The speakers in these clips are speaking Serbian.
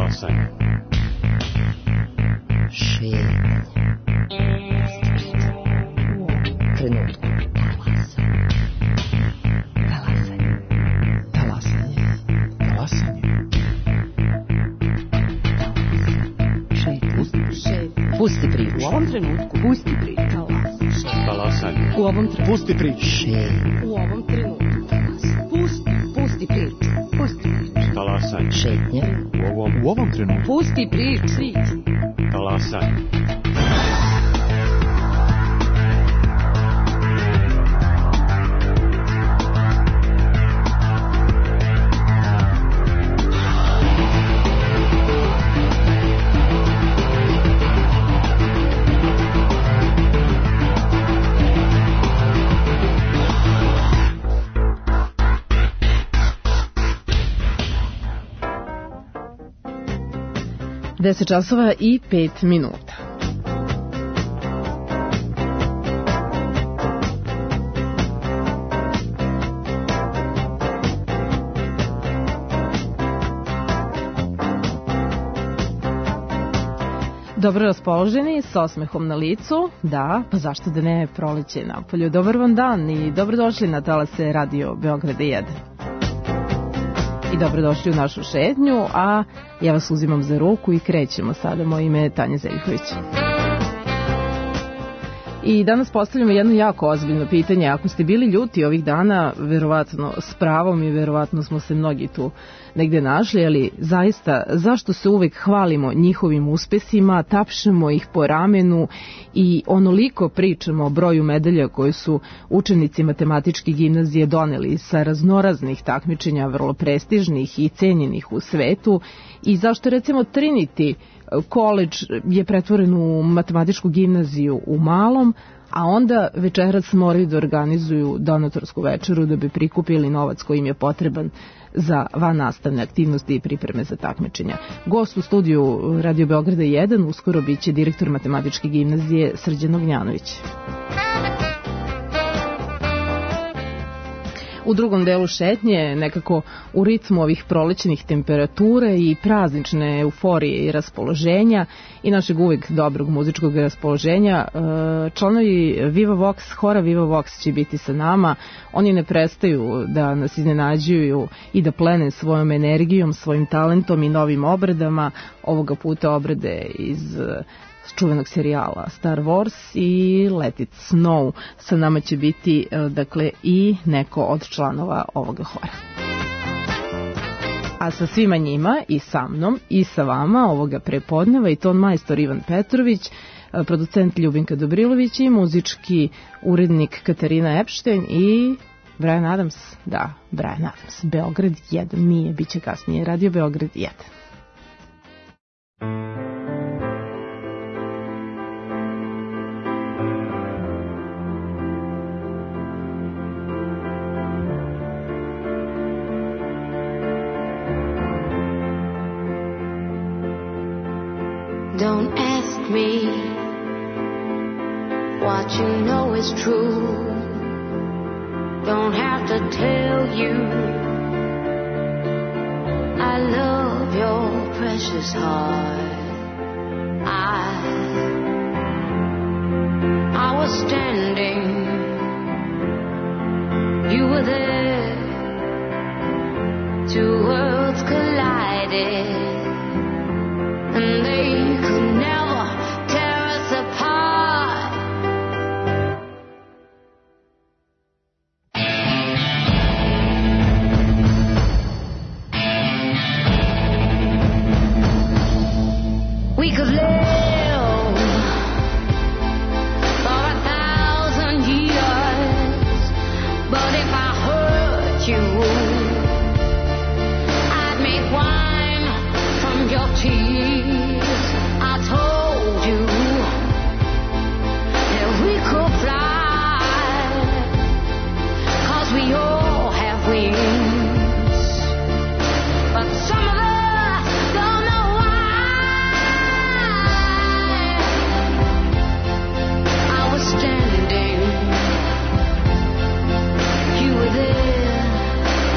Talasanje. Šetnje. Trenutku. Talasanje. Talasanje. Talasanje. Pusti priču. U ovom trenutku. Pusti priču. Talasanje. U ovom trenutku. Pusti priču. U ovom trenutku. Pusti priču. Pusti priču. Talasanje. Šetnje. U ovom trenutku. Pusti priču. Talasanje. Deset časova i 5 minuta. Dobro raspoloženi, s osmehom na licu, da, pa zašto da ne, proleće napolju. Dobar vam dan i dobrodošli na talase Radio Beograda 1. I dobrodošli u našu šetnju, a ja vas uzimam za ruku i krećemo sada. Moje ime je Tanja Zeljković. I danas postavljamo jedno jako ozbiljno pitanje. Ako ste bili ljuti ovih dana, verovatno s pravom i verovatno smo se mnogi tu negde našli, ali zaista, zašto se uvek hvalimo njihovim uspesima, tapšemo ih po ramenu i onoliko pričamo o broju medalja koje su učenici matematičke gimnazije doneli sa raznoraznih takmičenja, vrlo prestižnih i cenjenih u svetu, i zašto recimo Trinity College je pretvoren u matematičku gimnaziju u Malom, a onda večeras moraju da organizuju donatorsku večeru da bi prikupili novac koji im je potreban za vannastavne aktivnosti i pripreme za takmičenja. Gost u studiju Radio Beograda 1 uskoro biće direktor matematičke gimnazije Srđan Ognjanović. U drugom delu šetnje, nekako u ritmu ovih prolećnih temperatura i praznične euforije i raspoloženja i našeg uvijek dobrog muzičkog raspoloženja, članovi Viva Vox, hora Viva Vox će biti sa nama. Oni ne prestaju da nas iznenađuju i da plene svojom energijom, svojim talentom i novim obradama. Ovoga puta obrade iz čuvenog serijala Star Wars i Let It Snow. Sa nama će biti dakle i neko od članova ovoga hora. A sa svima njima i sa mnom i sa vama ovoga prepodneva i ton majstor Ivan Petrović, producent Ljubinka Dobrilović i muzički urednik Katarina Epštajn i Brian Adams. Da, Brian Adams. Beograd 1, nije, bit će kasnije Radio Beograd 1. Don't ask me what you know is true. Don't have to tell you I love your precious heart. I was standing, you were there. Two worlds collided, and they could never tear us apart. We could live for 1,000 years, but if I hurt you, I'd make wine from your tears. I told you that we could fly, 'cause we all have wings, but some of us don't know why. I was standing, you were there.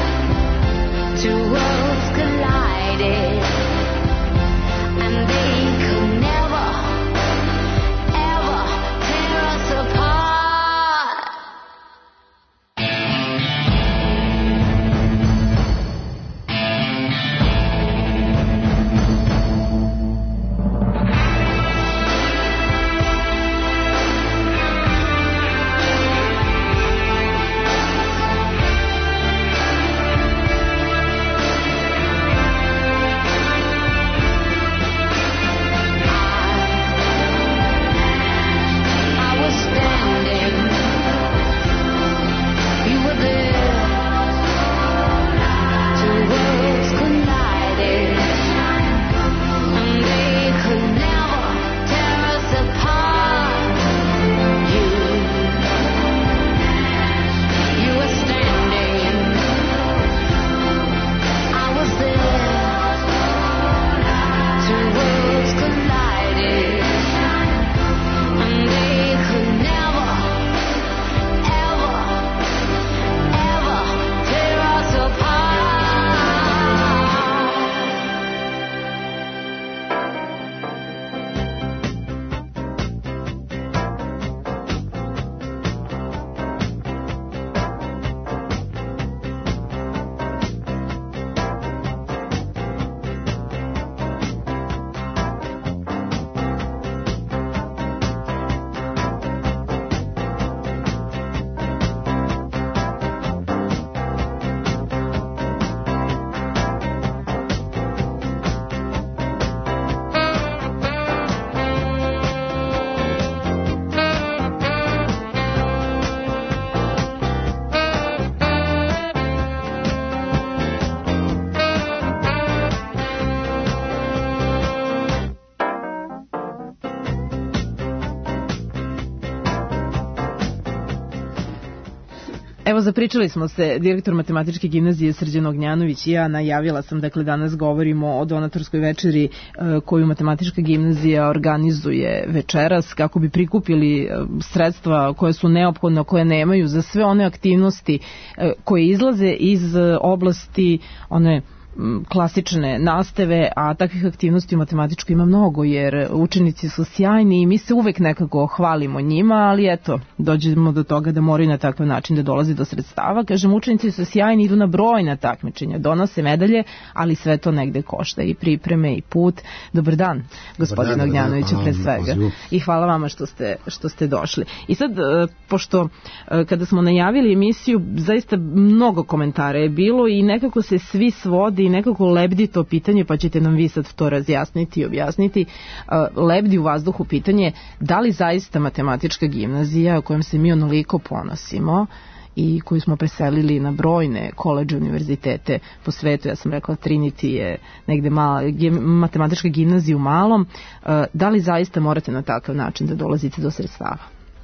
Evo, zapričali smo se, direktor Matematičke gimnazije Srđan Ognjanović i ja, najavila sam, dakle, danas govorimo o donatorskoj večeri koju Matematička gimnazija organizuje večeras kako bi prikupili sredstva koje su neophodne, koje nemaju za sve one aktivnosti koje izlaze iz oblasti one klasične nastave, a takvih aktivnosti u matematičkoj ima mnogo, jer učenici su sjajni i mi se uvek nekako hvalimo njima, ali eto, dođemo do toga da moraju na takav način da dolazi do sredstava. Kažem, učenici su sjajni, idu na brojna takmičenja, donose medalje, ali sve to negde košta, i pripreme i put. Dobar dan, gospodine Ognjanoviću, pre svega. I hvala vama što ste došli. I sad, pošto kada smo najavili emisiju, zaista mnogo komentara je bilo i nekako se svi svodi i nekako lebdi to pitanje, pa ćete nam vi sad to razjasniti i objasniti. Lebdi u vazduhu pitanje da li zaista Matematička gimnazija, o kojem se mi onoliko ponosimo i koju smo preselili na brojne koledže, univerzitete po svetu, ja sam rekla Trinity je negde Matematička gimnazija u malom, da li zaista morate na takav način da dolazite do sredstava?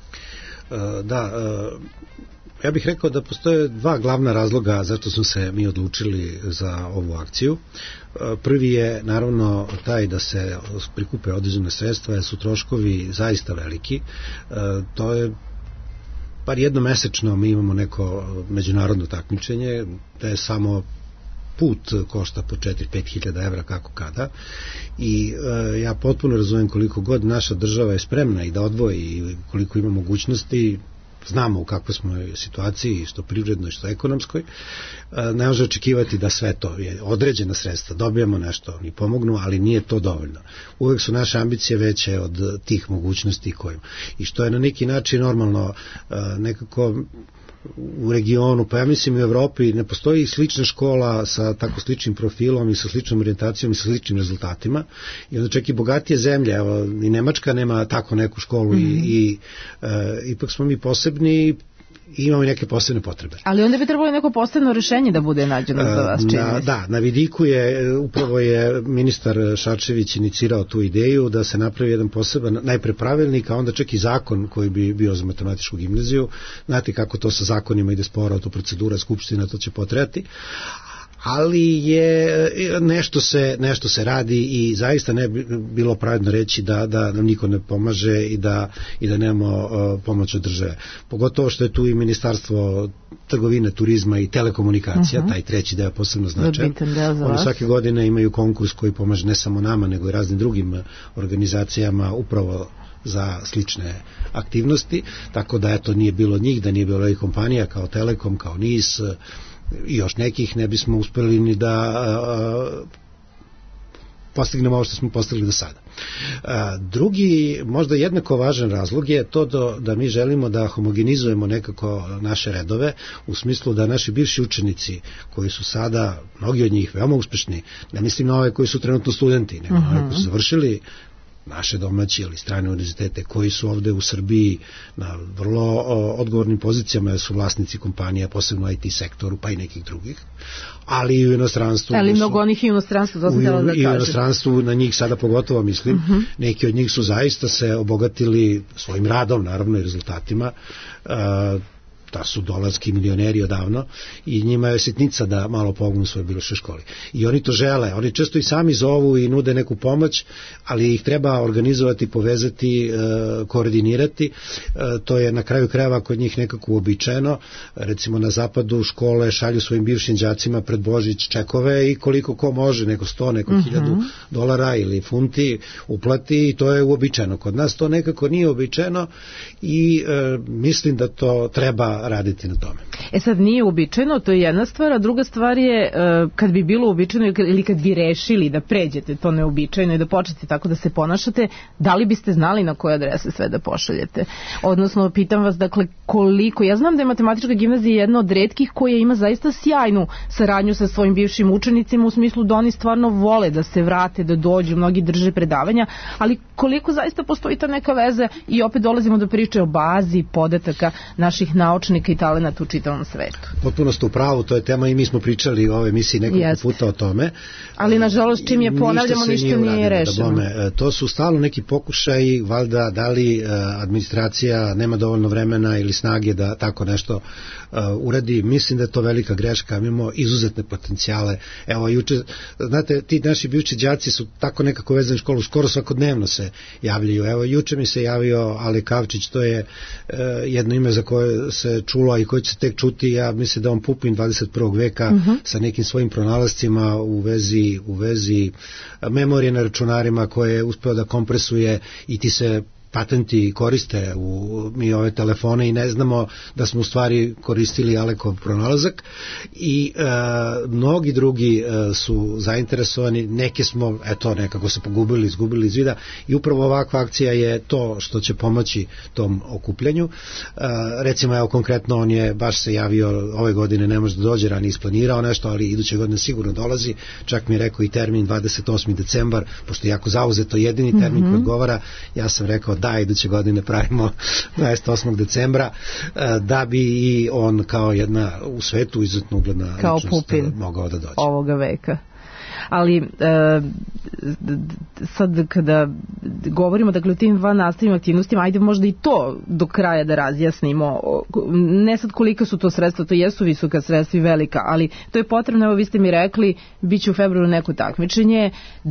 Da, ja bih rekao da postoje dva glavna razloga zašto smo se mi odlučili za ovu akciju. Prvi je naravno taj da se prikupe određene sredstva, jer su troškovi zaista veliki. To je bar jednomesečno mi imamo neko međunarodno takmičenje, da je samo put košta po 4-5 hiljada evra kako kada, i ja potpuno razumem koliko god naša država je spremna i da odvoji i koliko ima mogućnosti. Znamo u kakvoj smo situaciji, što privrednoj, što ekonomskoj. Ne može očekivati da sve to je određena sredstva, dobijemo nešto, oni pomognu, ali nije to dovoljno. Uvek su naše ambicije veće od tih mogućnosti kojim. I što je na neki način normalno, nekako u regionu, pa ja mislim u Evropi ne postoji slična škola sa tako sličnim profilom i sa sličnom orijentacijom i sa sličnim rezultatima, i onda čak i bogatije zemlje, evo i Nemačka nema tako neku školu, i ipak smo mi posebni i imamo i neke posebne potrebe. Ali onda bi trebalo neko posebno rešenje da bude nađeno za vas, čini mi se. Da, na vidiku je, upravo je ministar Šarčević inicirao tu ideju da se napravi jedan poseban, najpre pravilnik, a onda čak i zakon koji bi bio za Matematičku gimnaziju. Znate kako to sa zakonima ide sporo, to procedura skupština, to će potrebati. Ali je nešto se radi i zaista ne bi bilo pravedno reći da nam niko ne pomaže i da nemamo pomoć od države. Pogotovo što je tu i Ministarstvo trgovine, turizma i telekomunikacija, taj treći deo posebno značajan. Oni svake godine imaju konkurs koji pomaže ne samo nama, nego i raznim drugim organizacijama upravo za slične aktivnosti, tako da eto nije bilo njih, da nije bilo ovih kompanija kao Telekom, kao NIS i još nekih, ne bismo uspeli ni da postignemo ovo što smo postigli do sada. Drugi, možda jednako važan razlog je to da mi želimo da homogenizujemo nekako naše redove, u smislu da naši bivši učenici koji su sada, mnogi od njih veoma uspešni, ne mislim na ove koji su trenutno studenti, nego na ove koji su završili naše domaće ili strane univerzitete, koji su ovde u Srbiji na vrlo odgovornim pozicijama, jer su vlasnici kompanija, posebno IT sektoru, pa i nekih drugih, ali i u inostranstvu. Ali mnogo onih i u inostranstvu, to sam htjela da kažem. I u inostranstvu, na njih sada pogotovo mislim, neki od njih su zaista se obogatili svojim radom, naravno i rezultatima, da su dolarski milioneri odavno i njima je sitnica da malo pomognu svoj biološkoj školi. I oni to žele, oni često i sami zovu i nude neku pomoć, ali ih treba organizovati, povezati, koordinirati. To je na kraju krajeva kod njih nekako uobičajeno. Recimo na zapadu škole šalju svojim bivšim đacima pred Božić čekove i koliko ko može, neko 100, neko $1000 ili funti uplati, i to je uobičajeno. Kod nas to nekako nije uobičajeno i mislim da to treba raditi na tome. Sad nije uobičajeno, to je jedna stvar, a druga stvar je kad bi bilo uobičajeno ili kad bi rešili da pređete to neobičajno i da počnete tako da se ponašate, da li biste znali na koje adrese sve da pošaljete? Odnosno, pitam vas, dakle, koliko, ja znam da je Matematička gimnazija jedna od retkih koja ima zaista sjajnu saradnju sa svojim bivšim učenicima, u smislu da oni stvarno vole da se vrate, da dođu, mnogi drže predavanja, ali koliko zaista postoji ta neka veza, i opet dolazimo do priče o bazi podataka naših naučnika učenika i talenata u čitavom svetu. Potpuno ste u pravu, to je tema i mi smo pričali u ovoj emisiji nekoliko puta o tome. Ali nažalost čim je ponavljamo ništa nije rešeno. To su stalno neki pokušaji, valjda da li administracija nema dovoljno vremena ili snage da tako nešto uradi. Mislim da je to velika greška, mi imamo izuzetne potencijale. Evo juče, znate, ti naši bivši đaci su tako nekako vezani školu, skoro svakodnevno se javljaju. Evo juče mi se javio Ale Kavčić, to je jedno ime za koje se čulo i koje će se tek čuti, ja mislim da on Pupin 21. veka sa nekim svojim pronalascima u vezi memorije na računarima koje je uspeo da kompresuje i ti se patenti koriste mi ove telefone i ne znamo da smo u stvari koristili Alekov pronalazak i mnogi drugi su zainteresovani, neke smo nekako se izgubili iz vida i upravo ovakva akcija je to što će pomoći tom okupljanju. Recimo evo konkretno on je baš se javio ove godine, ne može da dođe, ranije isplanirao nešto, ali iduće godine sigurno dolazi, čak mi je rekao i termin 28. decembar, pošto je jako zauzeto jedini termin koji odgovara, ja sam rekao da iduće godine pravimo 28. decembra da bi i on kao jedna u svetu izuzetno ugledna ličnost mogao da dođe. Ovoga veka. Ali sad kada govorimo dakle o tim dva nastavnim aktivnostima, ajde možda i to do kraja da razjasnimo, ne sad kolika su to sredstva, to jesu visoka sredstva i velika, ali to je potrebno, evo vi ste mi rekli, bit će u februaru neko takmičenje,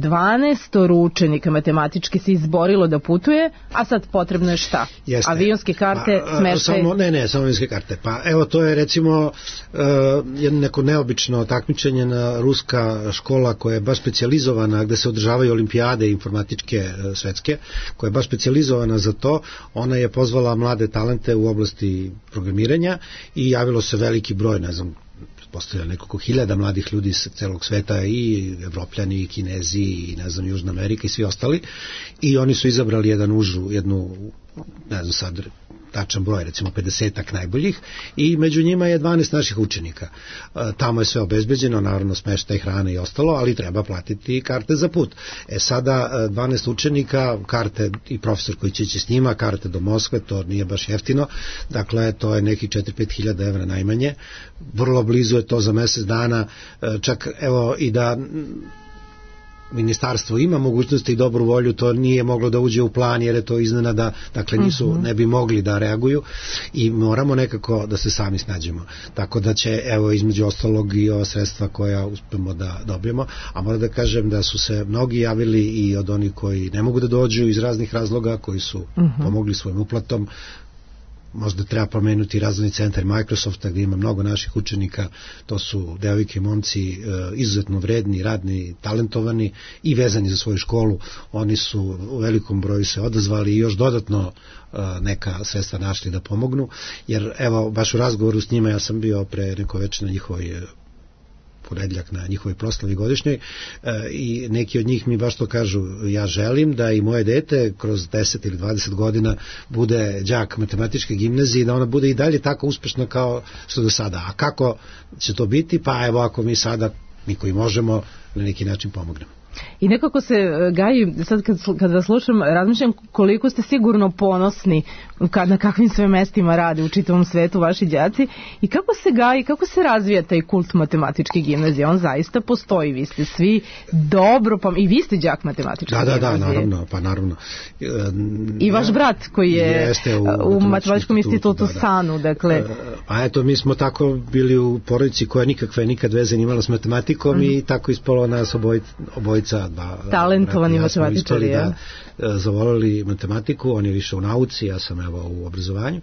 12 učenika matematički se izborilo da putuje, a sad potrebno je šta? Jeste. Avionske karte, smeštaj? Samo avionske karte. Pa evo to je recimo jedno neko neobično takmičenje na ruska škola koja je baš specijalizovana, gde se održavaju olimpijade informatičke svetske, koja je baš specijalizovana za to. Ona je pozvala mlade talente u oblasti programiranja i javilo se veliki broj, ne znam, postavlja nekoliko hiljada mladih ljudi sa celog sveta, i Evropljani, i Kinezi, i ne znam, Južna Amerika i svi ostali, i oni su izabrali jednu, ne znam sad tačan broj, recimo 50-ak najboljih, i među njima je 12 naših učenika. Tamo je sve obezbeđeno, naravno smeštaj, hrana i ostalo, ali treba platiti karte za put. Sada 12 učenika, karte i profesor koji će ići s njima, karte do Moskve, to nije baš jeftino, dakle to je neki 4-5 hiljada evra najmanje, vrlo blizu je to za mesec dana, čak evo i da ministarstvo ima mogućnosti i dobru volju, to nije moglo da uđe u plan jer je to iznenada, dakle ne bi mogli da reaguju i moramo nekako da se sami snađemo. Tako da će, evo, između ostalog i ova sredstva koja uspemo da dobijemo, a moram da kažem da su se mnogi javili i od onih koji ne mogu da dođu iz raznih razloga, koji su pomogli svojim uplatom. Možda treba pomenuti razvojni centar Microsofta gdje ima mnogo naših učenika, to su devojke i momci izuzetno vredni, radni, talentovani i vezani za svoju školu. Oni su u velikom broju se odazvali i još dodatno neka sredstva našli da pomognu, jer evo baš u razgovoru s njima, ja sam bio pre neko veče na njihovoj ponedjeljak na njihovoj proslavi godišnjoj i neki od njih mi baš to kažu, ja želim da i moje dete kroz 10 ili 20 godina bude đak matematičke gimnazije i da ona bude i dalje tako uspešna kao što do sada. A kako će to biti? Pa evo, ako mi sada, mi koji možemo, na neki način pomognemo. I nekako se gaji, sad kad vas slušam, razmišljam koliko ste sigurno ponosni na kakvim sve mestima rade u čitavom svetu vaši đaci i kako se gaji, kako se razvija taj kult matematičke gimnazije. On zaista postoji, vi ste svi dobro, i vi ste đak matematičke gimnazije. Da, naravno. I vaš brat koji je u Matematičkom institutu SANU, dakle. A eto, mi smo tako bili u porodici koja nikad veze nimala s matematikom i tako ispalo nas obojica talentovani matematičari, da zavolili matematiku, on je više u nauci, ja sam evo u obrazovanju.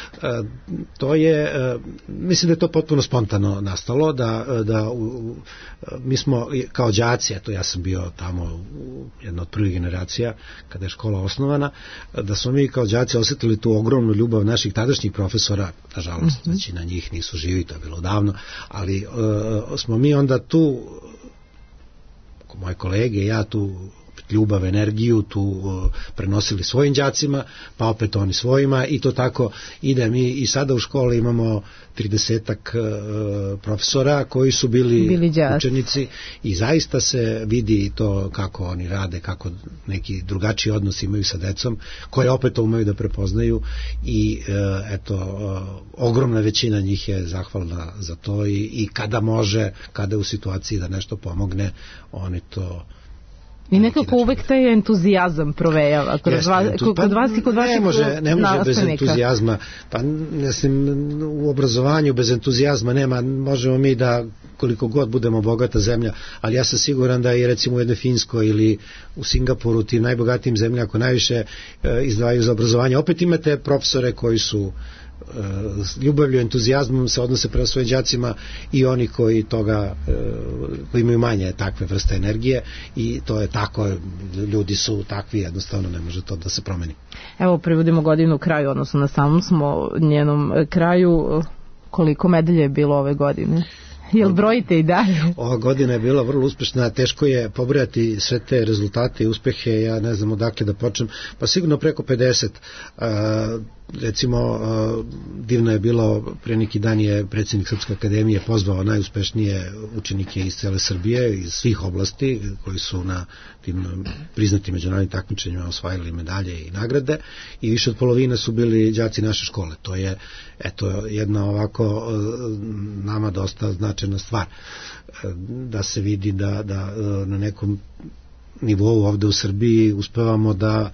To je, mislim da je to potpuno spontano nastalo, da mi smo kao đaci, eto ja sam bio tamo jedna od prvih generacija kada je škola osnovana, da smo mi kao đaci osjetili tu ogromnu ljubav naših tadašnjih profesora, nažalost većina njih nisu živi, to je bilo davno, ali smo mi onda tu, moje kolege, ja tu ljubav, energiju tu prenosili svojim đacima, pa opet oni svojima i to tako ide. Mi i sada u školi imamo 30-ak profesora koji su bili učenici i zaista se vidi to kako oni rade, kako neki drugačiji odnos imaju sa decom, koje opet to umeju da prepoznaju i ogromna većina njih je zahvalna za to i kada može, kada je u situaciji da nešto pomogne, oni to i nekako uvek taj entuzijazam provejava kod vas i kod vaših nastavnika. Ne može bez entuzijazma, pa mislim, u obrazovanju bez entuzijazma nema, možemo mi da koliko god budemo bogata zemlja, ali ja sam siguran da i recimo u jednoj Finskoj ili u Singapuru, tim najbogatijim zemljama koji najviše izdvajaju za obrazovanje, opet imate profesore koji su s ljubavlju, entuzijazmom se odnose prema svojim đacima i oni koji koji imaju manje takve vrste energije i to je tako, ljudi su takvi, jednostavno ne može to da se promeni. Evo, privodimo godinu kraju, odnosno na samom smo njenom kraju. Koliko medalje je bilo ove godine? Jel brojite i dalje? Ova godina je bila vrlo uspešna, teško je pobrojati sve te rezultate i uspehe, ja ne znam odakle da počnem, pa sigurno preko 50. Recimo, divno je bilo, pre neki dan je predsjednik Srpske akademije pozvao najuspešnije učenike iz cele Srbije, iz svih oblasti, koji su na tim priznatim međunarodnim takmičenjima osvajali medalje i nagrade i više od polovine su bili đaci naše škole. To je jedna ovako nama dosta značajna stvar, da se vidi da na nekom nivou ovde u Srbiji uspevamo da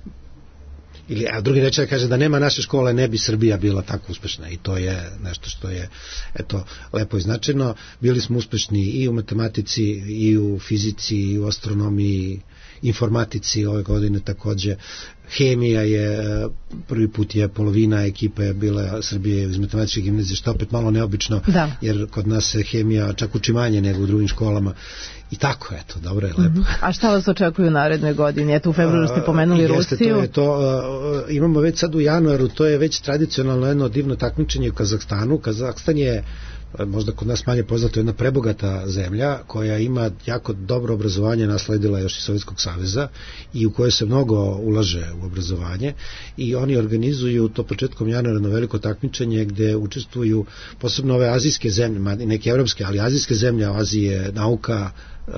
drugi reče kaže da nema naše škole ne bi Srbija bila tako uspešna i to je nešto što je lepo i značajno. Bili smo uspešni i u matematici i u fizici i u astronomiji, informatici ove godine takođe. Hemija je, prvi put je polovina ekipe je bila Srbije iz matematičke gimnazije, što opet malo neobično, jer kod nas se hemija čak uči manje nego u drugim školama. I tako, dobro je, lepo. A šta vas očekuje u narednoj godini? Eto, u februaru ste pomenuli Rusiju. Imamo već sad u januaru, to je već tradicionalno jedno divno takmičenje u Kazahstanu. Kazahstan je možda kod nas manje poznato, jedna prebogata zemlja koja ima jako dobro obrazovanje, nasledila još iz Sovjetskog saveza i u kojoj se mnogo ulaže u obrazovanje i oni organizuju to početkom januara na veliko takmičenje gde učestvuju posebno ove azijske zemlje, neke evropske, ali azijske zemlje, u Aziji je nauka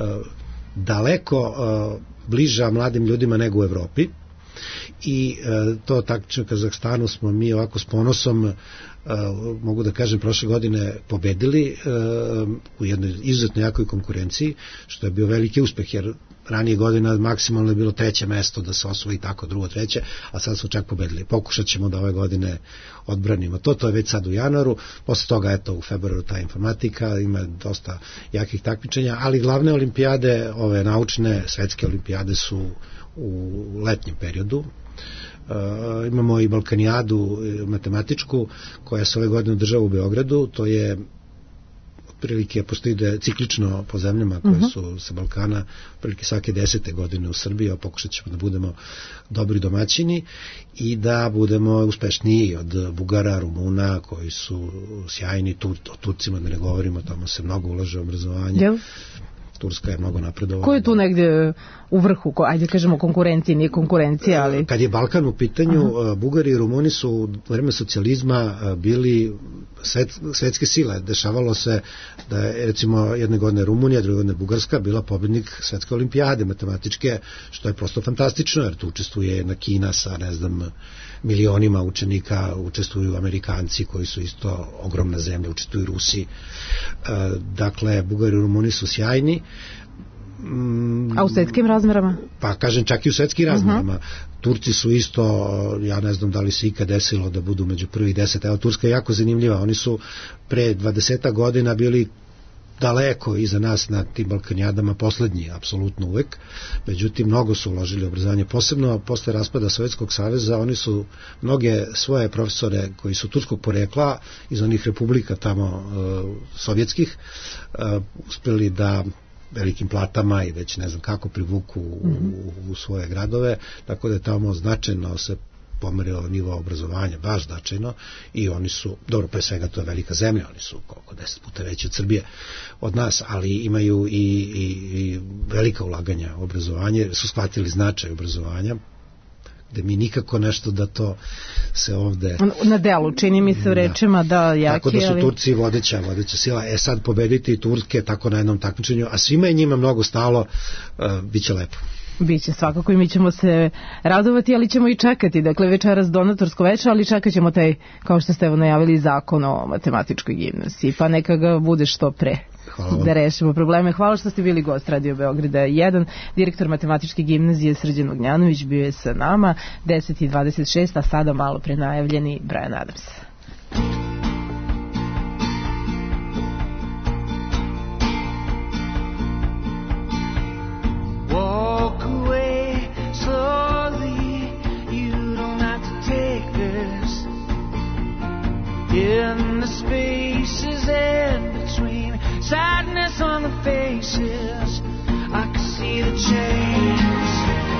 daleko bliža mladim ljudima nego u Evropi i to takmičenje u Kazahstanu smo mi ovako s ponosom, mogu da kažem, prošle godine pobedili u jednoj izuzetno jakoj konkurenciji, što je bio veliki uspeh, jer ranije godina maksimalno je bilo 3. mesto da se osvoji, tako 2., 3., a sad smo čak pobedili. Pokušat ćemo da ove godine odbranimo to je već sad u januaru, posle toga u februaru ta informatika, ima dosta jakih takmičenja, ali glavne olimpijade, ove naučne, svetske olimpijade su u letnjem periodu. Imamo i Balkanijadu matematičku koja se ove godine održava u Beogradu, to je otprilike postoji da je ciklično po zemljama koje su sa Balkana, otprilike svake 10. godine u Srbiji, a pokušat ćemo da budemo dobri domaćini i da budemo uspešniji od Bugara, Rumuna koji su sjajni, o Turcima da ne govorimo, tamo se mnogo ulaže u obrazovanje. Turska je mnogo napredovala. Ko je tu negde u vrhu, ajde kažemo konkurencije, nije konkurencija, ali... Kad je Balkan u pitanju, Bugari i Rumuni su u vreme socijalizma bili svetske sile. Dešavalo se da je recimo jedne godine Rumunija, druge godine Bugarska bila pobednik svetske olimpijade matematičke, što je prosto fantastično, jer tu učestvuje jedna Kina sa, ne znam, milionima učenika, učestvuju Amerikanci koji su isto ogromna zemlja, učestvuju Rusi. Dakle, Bugari i Rumuni su sjajni. A u svetskim razmerama? Pa kažem, čak i u svetskim razmerama. Turci su isto, ja ne znam da li se ikad desilo da budu među prvih 10. Evo, Turska je jako zanimljiva. Oni su pre 20 godina bili daleko iza nas na tim Balkanijadama, poslednji, apsolutno uvek. Međutim, mnogo su uložili u obrazovanje. Posebno posle raspada Sovjetskog saveza, oni su mnoge svoje profesore koji su turskog porekla iz onih republika tamo sovjetskih uspeli da velikim platama i već ne znam kako privuku u svoje gradove, tako da je tamo značajno se pomerio nivo obrazovanja baš značajno i oni su, dobro, pre svega to je velika zemlja, oni su koliko 10 puta veći od Srbije od nas, ali imaju i velika ulaganja u obrazovanje, su shvatili značaj obrazovanja, gde mi nikako nešto da to se ovde... Na delu, čini mi se u rečima da jaki, tako da su Turci vodeća sila. Sad pobediti Turske tako na jednom takmičenju, a svima je njima mnogo stalo, bit će lepo. Biće svakako i mi ćemo se radovati, ali ćemo i čekati. Dakle, večeras donatorsko veče, ali čekat ćemo taj, kao što ste evo najavili, zakon o matematičkoj gimnaziji, pa neka ga bude što pre. Da rešimo probleme. Hvala što ste bili gost Radio Beograda 1. Direktor matematičke gimnazije Srđan Ognjanović bio je sa nama, 10:26, a sada malo pre najavljeni Brian Adams. Walk away slowly, you don't have to take this. In the spaces in between, sadness on the faces, I can see the chains,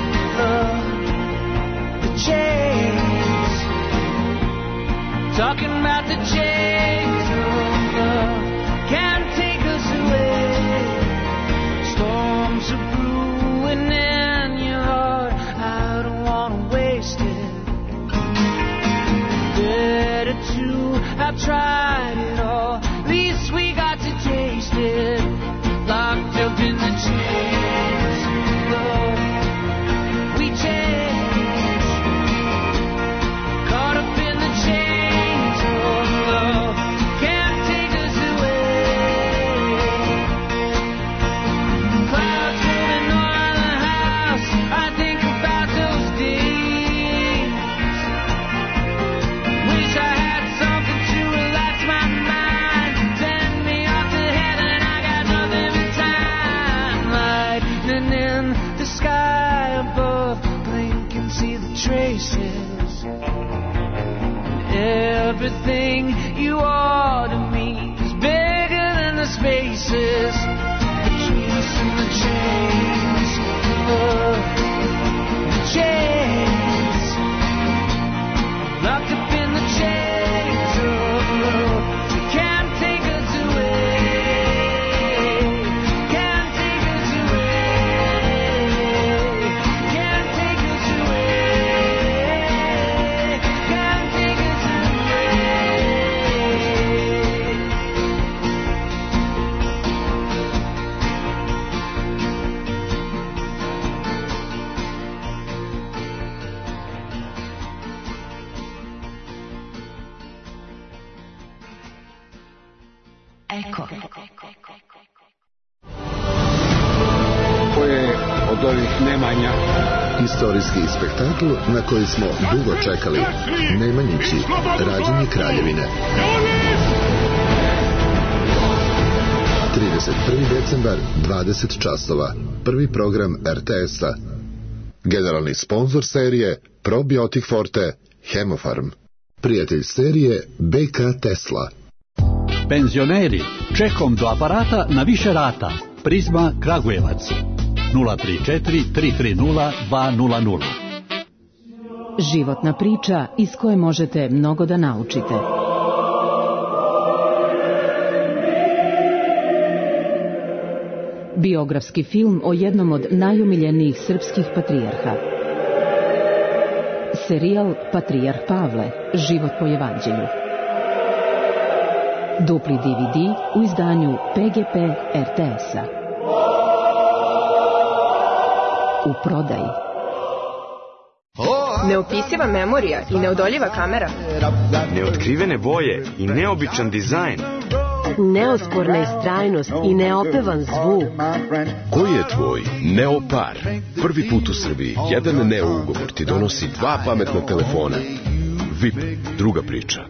the chains, talking about the chains of love, can't take us away, storms are brewing in your heart, I don't want to waste it, better to have tried it all, at least we got to taste it, locked up in the chains, Lord, we change, caught up in the chains of love, can't take us away, clouds rolling on the house, I think about those days, wish I had something to relax my mind, send me off to heaven, I got nothing but time, lightning in the sky above, blink and see the traces, everything you are to me is bigger than the spaces between us and the chains, the chains, locked up in the chains of love, you can't take us away, can't take us away, can't take us away, can't take us away. Eko. Ko je od ovih nemanja? Istorijski spektakl na koji smo dugo čekali. Nemanjići, rađenje Kraljevine. 31. decembar, 20 časova. Prvi program RTS-a. Generalni sponzor serije Probiotik Forte, Hemofarm. Prijatelj serije BK Tesla. Penzioneri, čekom do aparata na više rata. Prizma Kragujevac. 034 330 200. Životna priča iz koje možete mnogo da naučite. Biografski film o jednom od najumiljenijih srpskih patrijarha. Serijal Patrijarh Pavle, život po evanđelju. Dupli DVD u izdanju PGP RTS-a. U prodaji. Neopisiva memorija i neodoljiva kamera. Neotkrivene boje i neobičan dizajn. Neosporna istrajnost i neopevan zvuk. Koji je tvoj Neopar? Prvi put u Srbiji jedan Neo ugovor ti donosi 2 pametna telefona. VIP, druga priča.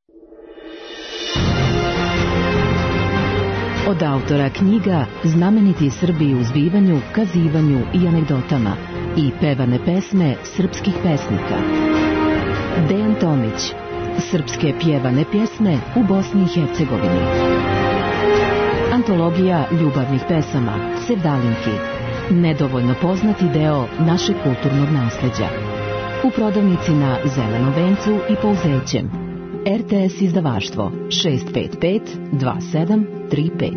Od autora knjiga Znameniti Srbi u zbivanju, kazivanju i anegdotama i pevane pesme srpskih pesnika. Dejan Tomić. Srpske pjevane pjesme u Bosni i Hercegovini. Antologija ljubavnih pesama, Sevdalinki. Nedovoljno poznati deo našeg kulturnog nasleđa. U prodavnici na Zelenom vencu i Pouzećem. RTS izdavaštvo 655 2735.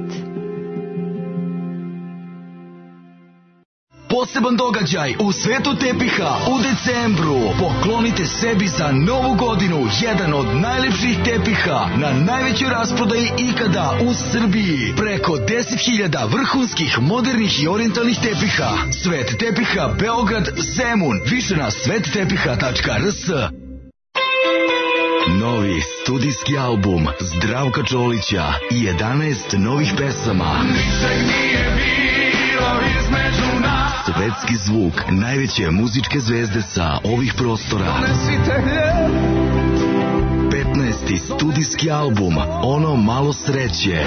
Poseban događaj u svetu tepiha u decembru. Poklonite sebi za novu godinu jedan od najlepših tepiha na najvećoj rasprodaji ikada u Srbiji. Preko 10.000 vrhunskih, modernih i orijentalnih tepiha. Svet tepiha Beograd, Zemun. Više na svettepiha.rs. Novi studijski album Zdravka Čolića i 11 novih pesama. Svetski zvuk najveće muzičke zvezde sa ovih prostora. 15. studijski album Ono malo sreće.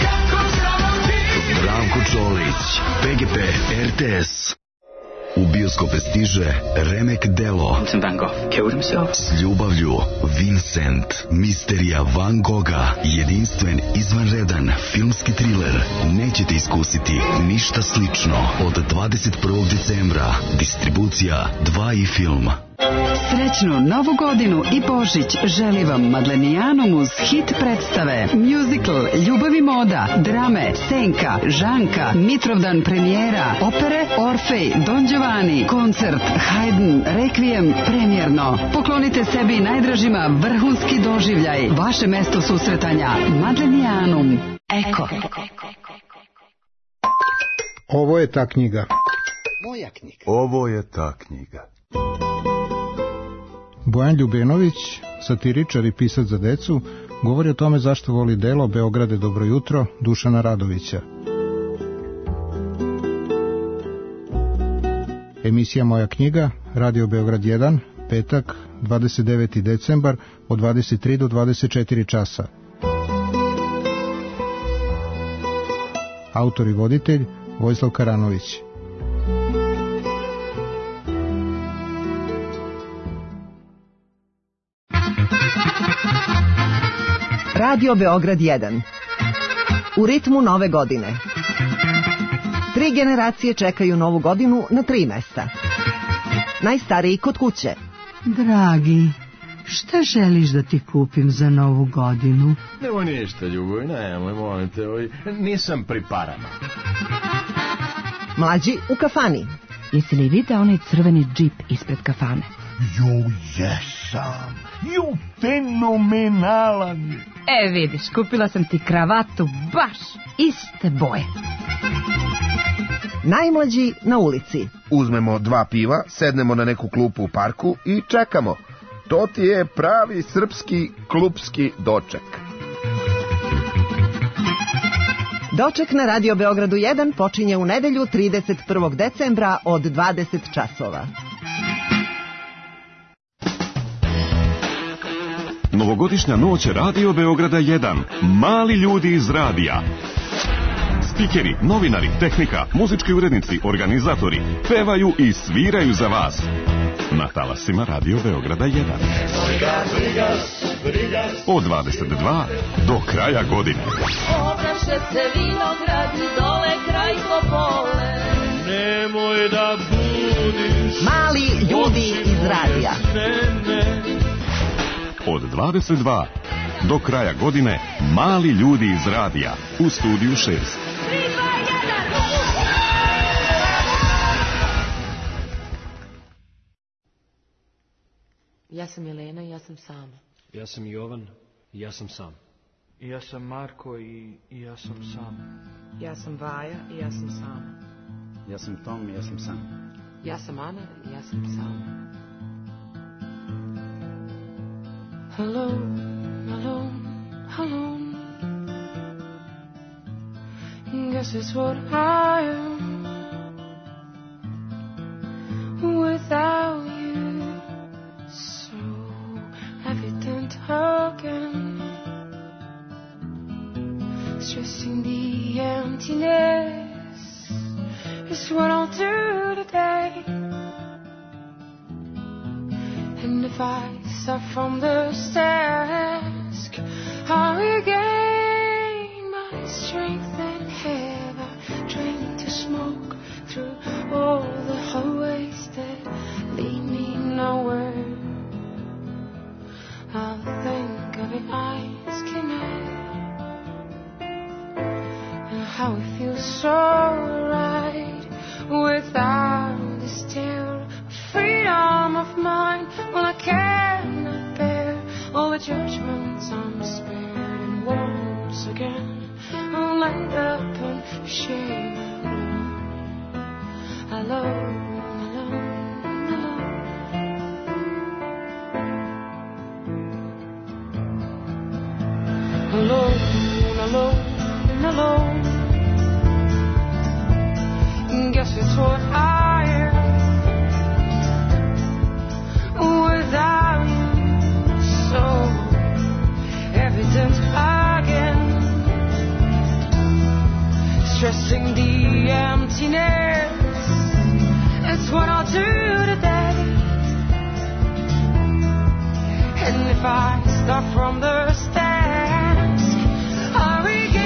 Zdravko Čolić, PGP RTS. U bioskope stiže Remek Delo. S ljubavlju Vincent. Misterija Van Gogha. Jedinstven, izvanredan filmski triler. Nećete iskusiti ništa slično. Od 21. decembra. Distribucija 2i film. Srećnu Novu godinu i Božić želi vam Madlenijanum uz hit predstave, musical, Ljubav i moda, drame, Senka, Žanka, Mitrovdan premijera, opere Orfej, Don Giovanni, koncert, Haydn, Rekvijem, premijerno. Poklonite sebi i najdražima vrhunski doživljaj. Vaše mesto susretanja, Madlenijanum. Eko. Ovo je ta knjiga. Moja knjiga. Ovo je ta knjiga. Bojan Ljubenović, satiričar i pisac za decu, govori o tome zašto voli delo Beograde dobro jutro Dušana Radovića. Emisija Moja knjiga, Radio Beograd 1, petak, 29. decembar, od 23 do 24 časa. Autor i voditelj Vojislav Karanović. Radio Beograd 1. U ritmu nove godine. 3 generacije čekaju novu godinu na 3 mesta. Najstariji kod kuće. Dragi, šta želiš da ti kupim za novu godinu? Nemoj ništa, Ljubovi, nemoj, molim te, nisam pri parama. Mlađi u kafani. Jesi li vidio onaj crveni džip ispred kafane? Jo, jesam. Jo, fenomenalan. Vidiš, kupila sam ti kravatu baš iste boje. Najmlađi na ulici. Uzmemo 2 piva, sednemo na neku klupu u parku i čekamo. To ti je pravi srpski klupski doček. Doček na Radio Beogradu 1 počinje u nedelju 31. decembra od 20 časova. Novogodišnja noć Radio Beograda 1. Mali ljudi iz radija. Spikeri, novinari, tehnika, muzički urednici, organizatori pevaju i sviraju za vas. Na talasima Radio Beograda 1. Od 22 do kraja godine. Obraše se vinograd dole kraj Topole. Nemoj da budiš Mali ljudi iz radija. Od 22 do kraja godine Mali ljudi iz radija u studiju 6. Ja sam Jelena i ja sam sama. Ja sam Jovan i ja sam sam. Ja sam Marko i ja sam sam. Ja sam Vaja i ja sam sama. Ja sam Tom i ja sam sam. Ja sam Ana i ja sam sama. Hello, hello, hello. Guess it's what I am. Without you, so evident again. Stressing the emptiness is what I'll do today. And if I start from the task, I'll regain my strength and have I trained to smoke through all the hallways that lead me nowhere. how it feels so right without this tear of freedom of mind. Well, I cannot bear all the judgments I'm spared, and once again I'll end up in shame. Alone, alone, alone, alone, alone. Guess it's what I am without you. So evident again, stressing the emptiness. It's what I'll do today. And if I start from the stands, I'll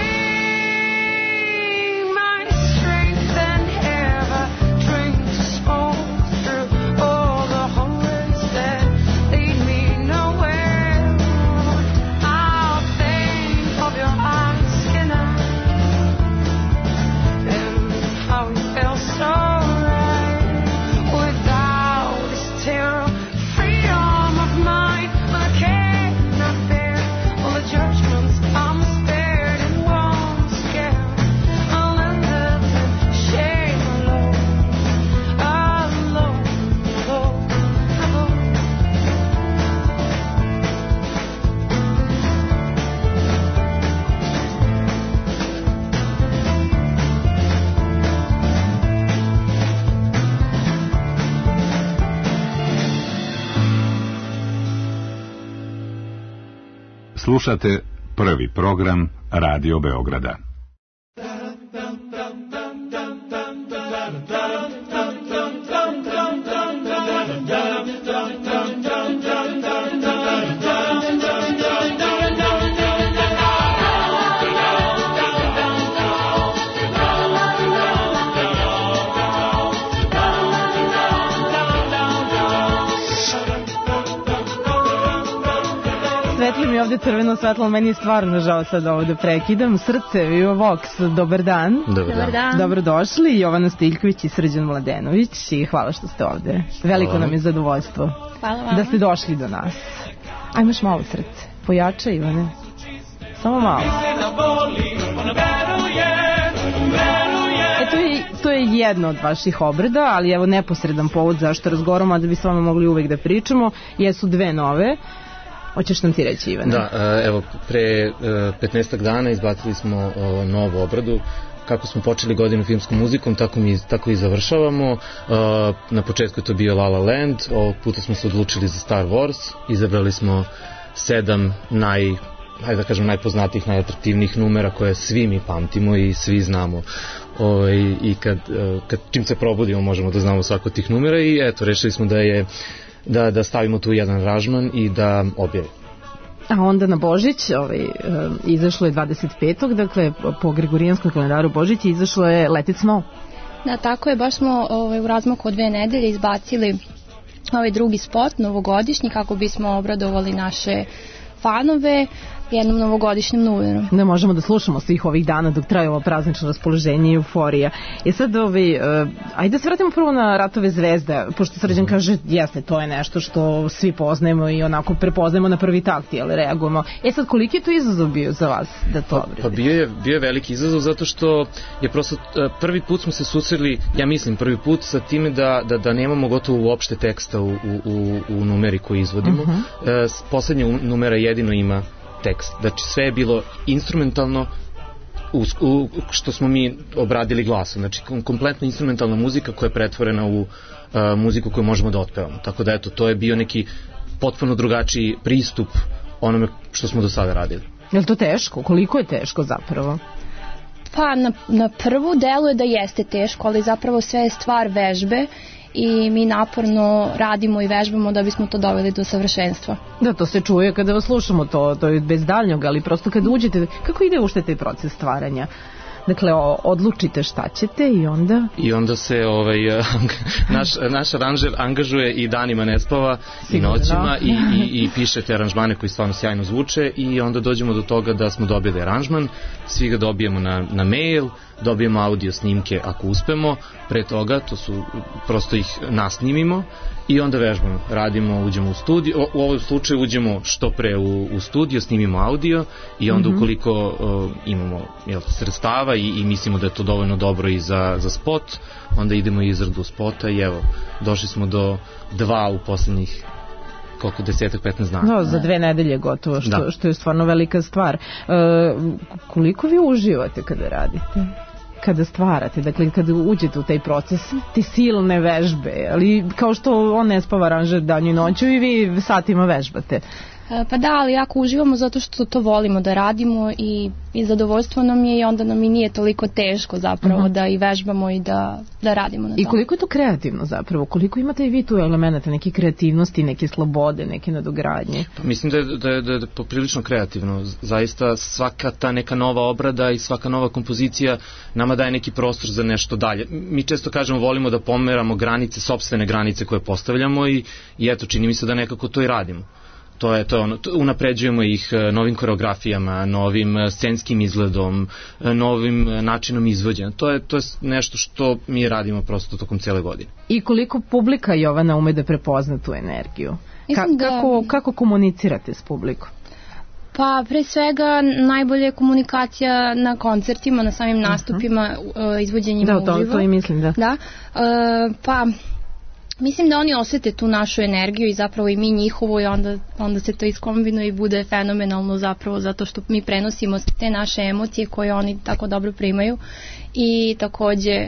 regain my strength and ever drink to smoke through all the hallways that lead me nowhere. I'll think of your eyes and how you felt so right without this terror, freedom of mind. I cannot bear all the judgments I'm spared, and once again I'll end up in shame. Alone, alone, alone, alone. Slušate prvi program Radio Beograda. Svetli mi ovde crveno svetlo, meni je stvarno žao sad ovo da prekidam. Srce, Vivo Vox, dobar dan. Dobar dan. Dobrodošli, Jovana Stiljković i Srđan Mladenović i hvala što ste ovde. Veliko nam je zadovoljstvo da ste došli do nas. Ajmo još malo srce, pojača Ivane, samo malo. To je jedno od vaših obreda, ali evo neposredan povod zašto razgovaramo, a da bi s vama mogli uvek da pričamo, jesu dve nove. Hoćeš nam ti reći, Ivane? Da, evo, pre 15 dana izbacili smo novu obradu. Kako smo počeli godinu filmskom muzikom, tako i završavamo. Na početku je to bio La La Land, ovog puta smo se odlučili za Star Wars. Izabrali smo 7 najpoznatijih, najatraktivnijih numera koje svi mi pamtimo i svi znamo. I kad čim se probudimo možemo da znamo svako od tih numera i eto, rešili smo da stavimo tu jedan aranžman i da objavimo. A onda na Božić, izašlo je 25. Dakle, po Gregorijanskom kalendaru Božić izašlo je Let It Snow. Da, tako je, baš smo u razmaku od 2 nedelje izbacili ovaj drugi spot, novogodišnji, kako bismo obradovali naše fanove jednom novogodišnjem numerom. Da možemo da slušamo svih ovih dana dok traje ovo praznično raspoloženje i euforija. sad ajde da se vratimo prvo na Ratove zvezda, pošto Srđan kaže jeste, to je nešto što svi poznajemo i onako prepoznajemo na prvi takt, jel reagujemo. Sad koliki je to izazov bio za vas da to obradite? Pa bio je veliki izazov zato što je prosto prvi put smo se susreli, ja mislim prvi put sa time da nemamo gotovo uopšte teksta u numeri koji izvodimo. Poslednja numera jedino ima tekst. Znači sve je bilo instrumentalno što smo mi obradili glasom. Znači kompletna instrumentalna muzika koja je pretvorena u muziku koju možemo da otpevamo. Tako da eto, to je bio neki potpuno drugačiji pristup onome što smo do sada radili. Je li to teško? Koliko je teško zapravo? Pa na prvu deluje da jeste teško, ali zapravo sve je stvar vežbe i mi naporno radimo i vežbamo da bismo to doveli do savršenstva. Da, to se čuje kada vas slušamo, to je bez daljnjog, ali prosto kada uđete, kako ide uopšte taj proces stvaranja Dakle, odlučite šta ćete i onda... I onda se naš aranžer angažuje i danima ne spava i noćima i piše te aranžmane koji stvarno sjajno zvuče i onda dođemo do toga da smo dobili aranžman, svi ga dobijemo na mail, dobijemo audio snimke ako uspemo, pre toga to su, prosto ih nasnimimo i onda vežbamo, radimo, uđemo u studio, u ovom slučaju uđemo što pre u studio, snimimo audio i onda ukoliko imamo sredstava i mislimo da je to dovoljno dobro i za spot, onda idemo u izradu spota i evo, došli smo do 2 u poslednjih 10-15 dana. No, za 2 nedelje gotovo, što je stvarno velika stvar. Koliko vi uživate kada radite? Kada stvarate, dakle kada uđete u taj proces, te silne vežbe, ali kao što on ne spava aranžer danju i noću i vi satima vežbate. Pa da, ali jako uživamo zato što to volimo da radimo i zadovoljstvo nam je i onda nam i nije toliko teško zapravo da i vežbamo i da radimo na tome. I koliko je to kreativno zapravo? Koliko imate i vi tu elemenata, neke kreativnosti, neke slobode, neke nadogradnje? Pa mislim da je poprilično kreativno. Zaista svaka ta neka nova obrada i svaka nova kompozicija nama daje neki prostor za nešto dalje. Mi često kažemo volimo da pomeramo granice, sopstvene granice koje postavljamo i eto, čini mi se da nekako to i radimo. To je ono, unapređujemo ih novim koreografijama, novim scenskim izgledom, novim načinom izvođenja. To je nešto što mi radimo prosto tokom cele godine. I koliko publika, Jovana, ume da prepozna tu energiju? Kako komunicirate s publikom? Pa pre svega najbolje je komunikacija na koncertima, na samim nastupima, izvođenjima uživo. Da, to i mislim, da. Pa mislim da oni osete tu našu energiju i zapravo i mi njihovu i onda se to iskombinuje i bude fenomenalno zapravo zato što mi prenosimo te naše emocije koje oni tako dobro primaju i takođe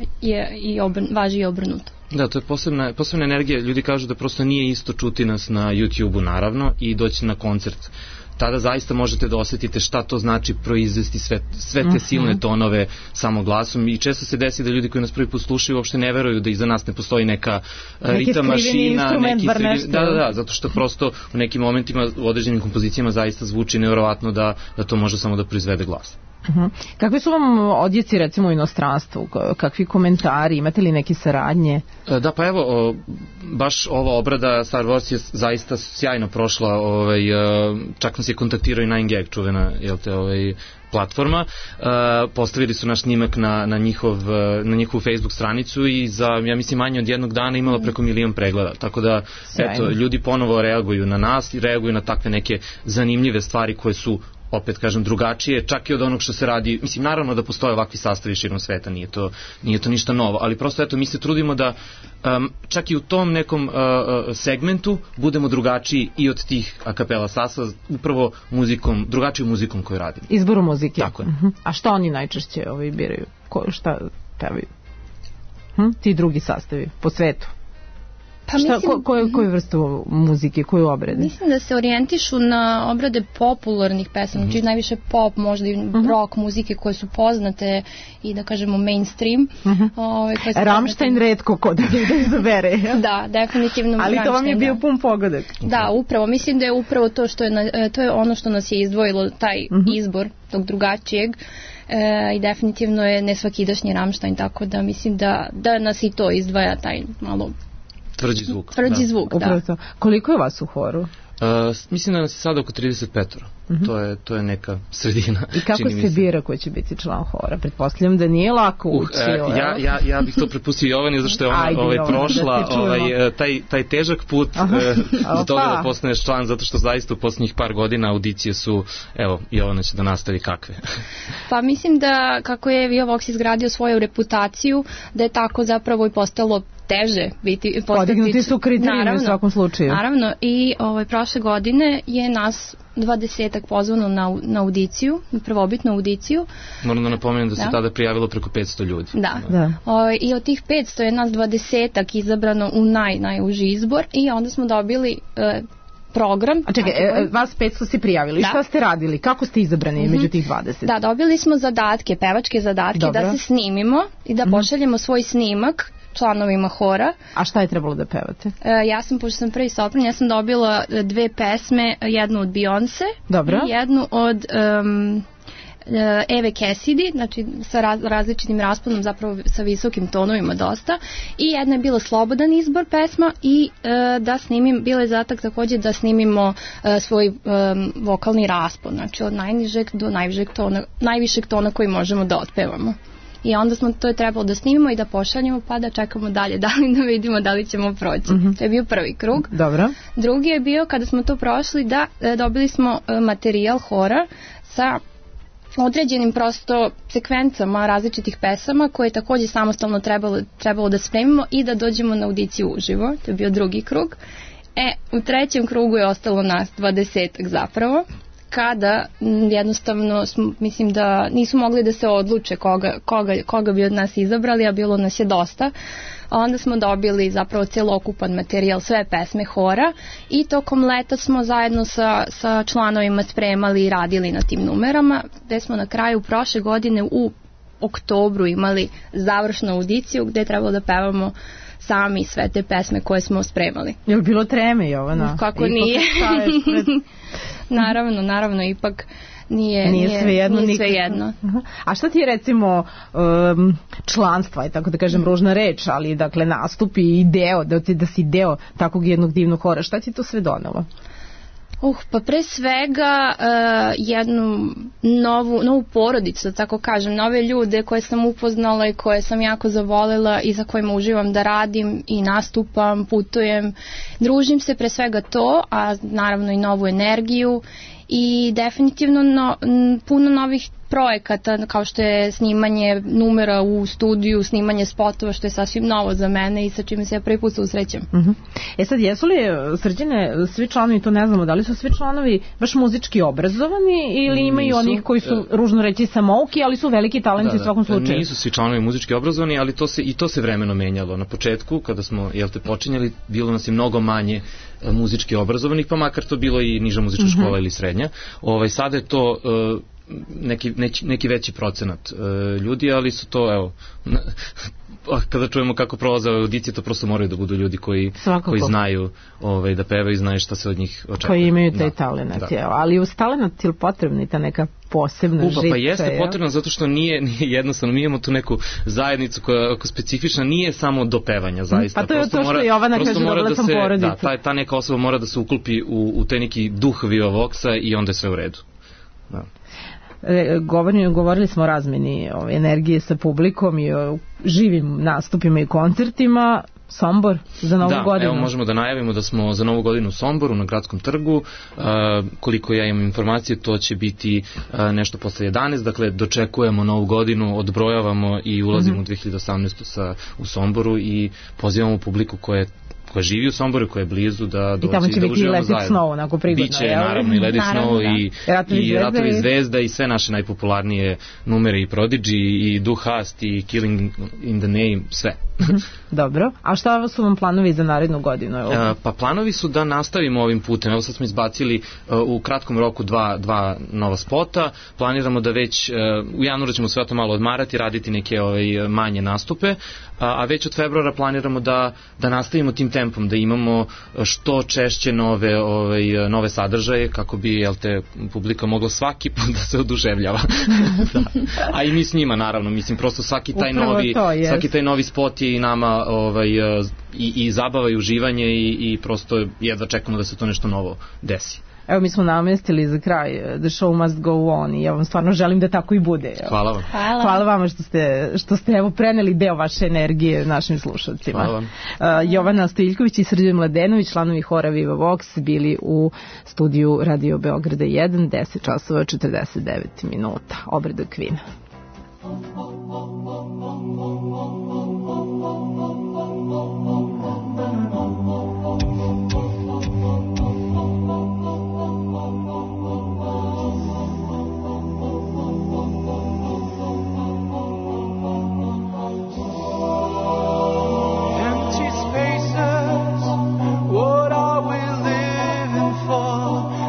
važi i obrnuto. Da, to je posebna energija. Ljudi kažu da prosto nije isto čuti nas na YouTube-u naravno i doći na koncert. Tada zaista možete da osetite šta to znači proizvesti sve te silne tonove samo glasom i često se desi da ljudi koji nas prvi put slušaju uopšte ne veruju da iza nas ne postoji neka ritam mašina, da, zato što prosto u nekim momentima u određenim kompozicijama zaista zvuči nevjerovatno da to može samo da proizvede glas. Kakvi su vam odjeci recimo u inostranstvu? Kakvi komentari? Imate li neke saradnje? Da, pa evo, baš ova obrada Star Wars je zaista sjajno prošla, čak nas je kontaktirao i 9gag, čuvena platforma. Postavili su naš snimak na njihovu Facebook stranicu i za, ja mislim, manje od jednog dana imala preko 1 milion pregleda. Tako da, eto, ljudi ponovo reaguju na nas i reaguju na takve neke zanimljive stvari koje su, opet kažem, drugačije, čak i od onog što se radi. Mislim, naravno da postoje ovakvi sastavi širom sveta, nije to ništa novo, ali prosto, eto, mi se trudimo da čak i u tom nekom segmentu budemo drugačiji i od tih a cappella sastava, upravo muzikom, drugačijom muzikom koju radimo. Izboru muzike. Tako je. A šta oni najčešće biraju? Šta pevaju? Ti drugi sastavi po svetu? Pa koju vrstu muzike, koju obrade? Mislim da se orijentišu na obrade popularnih pesama, znači najviše pop, možda i rock muzike koje su poznate i da kažemo mainstream. Rammstein retko ko da izabere. Da, definitivno. Ali to vam je bio pun pogodak. Da, upravo. Mislim da je upravo to to je ono što nas je izdvojilo, taj izbor tog drugačijeg. I definitivno je nesvakidašnji Rammstein, tako da mislim da nas i to izdvaja, taj malo tvrđi zvuk. Tvrđi zvuk, da. Koliko je vas u horu? Mislim da nas je sada oko 35. To je neka sredina. I kako se bira ko će biti član hora? Pretpostavljam da nije lako ući. Ja bih to prepustio Jovani, zašto je ona prošla taj težak put do toga da postaneš član, zato što zaista u posljednjih par godina audicije su, evo, Jovana će da nastavi kakve. Pa mislim da kako je Vio Vox izgradio svoju reputaciju, da je tako zapravo i postalo teže biti podignuti su kriterijumi u svakom slučaju. Naravno, i prošle godine je nas 20-ak pozvano na audiciju, na prvobitnu audiciju. Moram da napomenem da se tada prijavilo preko 500 ljudi. Da. I od tih 500 je nas 20-ak izabrano u najuži izbor i onda smo dobili program. A čekaj, vas 500 ste prijavili. Šta ste radili? Kako ste izabrani među tih 20? Da, dobili smo zadatke, pevačke zadatke, da se snimimo i da pošaljemo svoj snimak članovima hora. A šta je trebalo da pevate? Ja sam, pošto sam prvi sopran, ja sam dobila 2 pesme, jednu od Beyoncé i jednu od Eve Cassidy, znači sa različitim rasponom, zapravo sa visokim tonovima dosta, i jedna je bila slobodan izbor pesma i da snimim, bilo je zadatak takođe da snimimo svoj vokalni raspon, znači od najnižeg do najvišeg tona koji možemo da otpevamo. I onda smo to trebalo da snimimo i da pošaljemo, pa da čekamo dalje, da vidimo da li ćemo proći. To je bio prvi krug. Dobro. Drugi je bio kada smo to prošli da dobili smo materijal hora sa određenim prosto sekvencama različitih pesama koje je takođe samostalno trebalo da spremimo i da dođemo na audiciju uživo. To je bio drugi krug. U trećem krugu je ostalo nas 20-ak zapravo, kada jednostavno mislim da nisu mogli da se odluče koga bi od nas izabrali, a bilo nas je dosta. Onda smo dobili zapravo celokupan materijal, sve pesme hora, i tokom leta smo zajedno sa članovima spremali i radili na tim numerama, gde smo na kraju prošle godine u oktobru imali završnu audiciju gde je trebalo da pevamo sami sve te pesme koje smo spremali. Je li bilo treme, Jovana? Kako nije? Naravno, ipak nije sve jedno. A šta ti je recimo članstva, je tako da kažem ružna reč, ali dakle nastupi i deo, da si deo takvog jednog divnog hora, šta ti to sve donelo? Pa pre svega jednu novu porodicu, da tako kažem, nove ljude koje sam upoznala i koje sam jako zavolela i za kojima uživam da radim i nastupam, putujem, družim se, pre svega to, a naravno i novu energiju i definitivno puno novih projekata, kao što je snimanje numera u studiju, snimanje spotova, što je sasvim novo za mene i sa čime se ja prvi put susrećem. Sad, jesu li, Srđane, svi članovi, to ne znamo, da li su svi članovi baš muzički obrazovani ili imaju onih koji su, ružno reći, samouki, ali su veliki talenti u svakom slučaju? Nisu svi članovi muzički obrazovani, ali to se vremeno menjalo. Na početku, kada smo počinjali, bilo nas je mnogo manje muzički obrazovanih, pa makar to bilo i niža muzička škola ili srednja. Sada je to neki veći procenat ljudi, ali su to, evo, kada čujemo kako prolaze audicije, to prosto moraju da budu ljudi koji znaju da pevaju i znaju šta se od njih očekuje. Koji imaju taj talent, ali uz talent je li potrebna ta neka posebna žica? Pa jeste potrebno, zato što nije jednostavno, mi imamo tu neku zajednicu koja je specifična, nije samo do pevanja zaista. Pa to je to što Jovana kaže, dobila sam porodicu. Da, ta neka osoba mora da se uklopi u taj neki duh Viva Voxa i onda je sve u redu. Da. Govorili smo o razmeni energije sa publikom i o živim nastupima i koncertima. Sombor za novu godinu. Evo možemo da najavimo da smo za novu godinu u Somboru na Gradskom trgu. Koliko ja imam informacije, to će biti nešto posle 11, dakle dočekujemo novu godinu, odbrojavamo i ulazimo u 2018. u Somboru i pozivamo publiku koja živi u Somboru, koja je blizu, da doći i da uživamo zajedno. I tamo će biti Let It Snow, onako prigodno. Biće, naravno, i Let It Snow i Ratovi zvezda i sve naše najpopularnije numere, i Prodigy, i Do Hast, i Killing in the Name, sve. Dobro. A šta su vam planovi za narednu godinu? Pa planovi su da nastavimo ovim putem. Evo sad smo izbacili u kratkom roku dva nova spota. Planiramo da već u januaru ćemo sve to malo odmarati, raditi neke manje nastupe, a već od februara planiramo da nastavimo tim tempom, da imamo što češće nove sadržaje, kako bi publika mogla svaki put da se oduševljava. A i mi s njima, naravno, mislim, prosto svaki taj novi spot je i nama i zabava i uživanje i prosto jedva čekamo da se to nešto novo desi. Evo, mi smo namestili za kraj The Show Must Go On i ja vam stvarno želim da tako i bude. Hvala vam. Hvala vama što ste evo preneli deo vaše energije našim slušalcima. Hvala vam. Jovana Stojiljković i Srđan Mladenović, članovi hora Viva Vox, bili u studiju Radio Beograda 1, 10 časova 49 minuta. Obredak vina.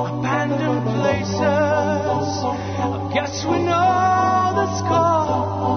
Guess we know the score.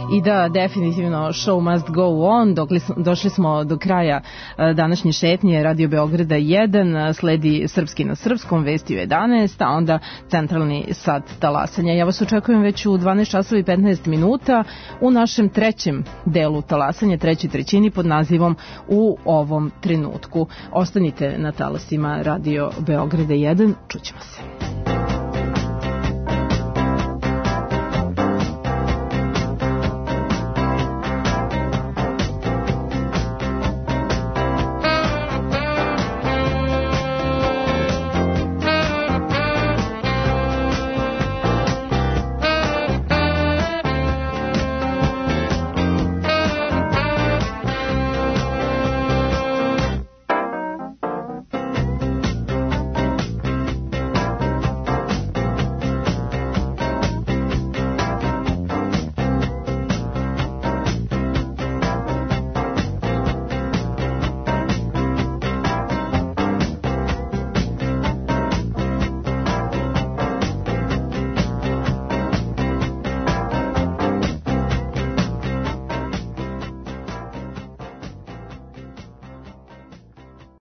I da, definitivno show must go on. Došli smo do kraja današnje šetnje Radio Beograda 1, sledi Srpski na srpskom, vesti u 11, a onda centralni sat talasanja. Ja vas očekujem već u 12 časova i 15 minuta u našem trećem delu talasanja, trećoj trećini pod nazivom U ovom trenutku. Ostanite na talasima Radio Beograda 1, čućemo se.